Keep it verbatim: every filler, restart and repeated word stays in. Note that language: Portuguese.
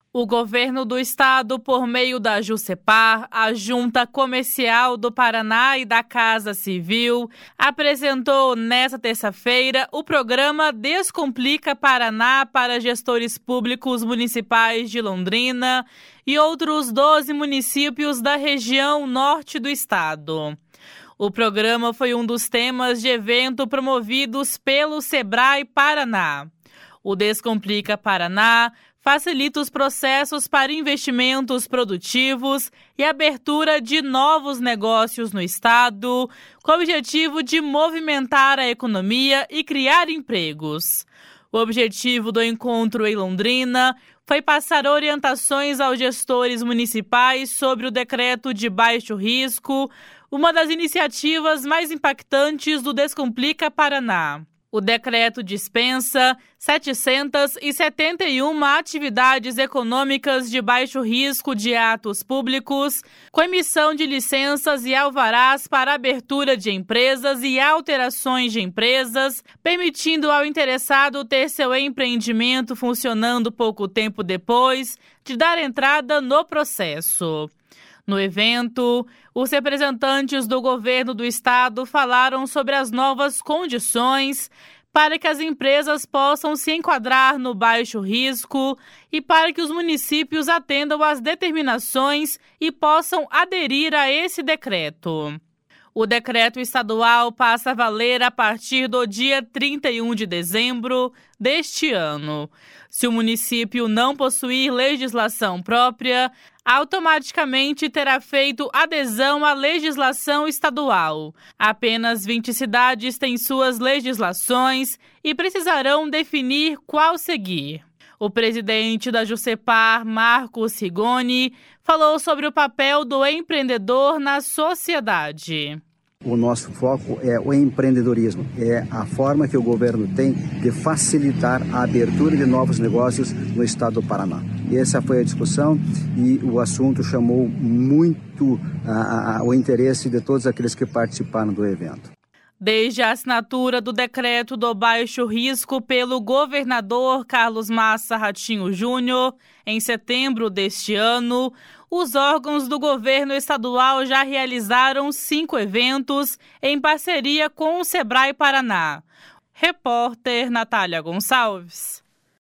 O governo do estado, por meio da JUSEPAR, a Junta Comercial do Paraná e da Casa Civil, apresentou nesta terça-feira o programa Descomplica Paraná para gestores públicos municipais de Londrina e outros doze municípios da região norte do estado. O programa foi um dos temas de evento promovidos pelo Sebrae Paraná. O Descomplica Paraná facilita os processos para investimentos produtivos e abertura de novos negócios no estado, com o objetivo de movimentar a economia e criar empregos. O objetivo do encontro em Londrina foi passar orientações aos gestores municipais sobre o decreto de baixo risco, uma das iniciativas mais impactantes do Descomplica Paraná. O decreto dispensa setecentas e setenta e uma atividades econômicas de baixo risco de atos públicos, com emissão de licenças e alvarás para abertura de empresas e alterações de empresas, permitindo ao interessado ter seu empreendimento funcionando pouco tempo depois de dar entrada no processo. No evento, os representantes do governo do estado falaram sobre as novas condições para que as empresas possam se enquadrar no baixo risco e para que os municípios atendam às determinações e possam aderir a esse decreto. O decreto estadual passa a valer a partir do dia trinta e um de dezembro deste ano. Se o município não possuir legislação própria, automaticamente terá feito adesão à legislação estadual. Apenas vinte cidades têm suas legislações e precisarão definir qual seguir. O presidente da JUSEPAR, Marcos Rigoni, falou sobre o papel do empreendedor na sociedade. O nosso foco é o empreendedorismo, é a forma que o governo tem de facilitar a abertura de novos negócios no estado do Paraná. E essa foi a discussão e o assunto chamou muito a, a, o interesse de todos aqueles que participaram do evento. Desde a assinatura do decreto do baixo risco pelo governador Carlos Massa Ratinho Júnior, em setembro deste ano, os órgãos do governo estadual já realizaram cinco eventos em parceria com o Sebrae Paraná. Repórter Natália Gonçalves.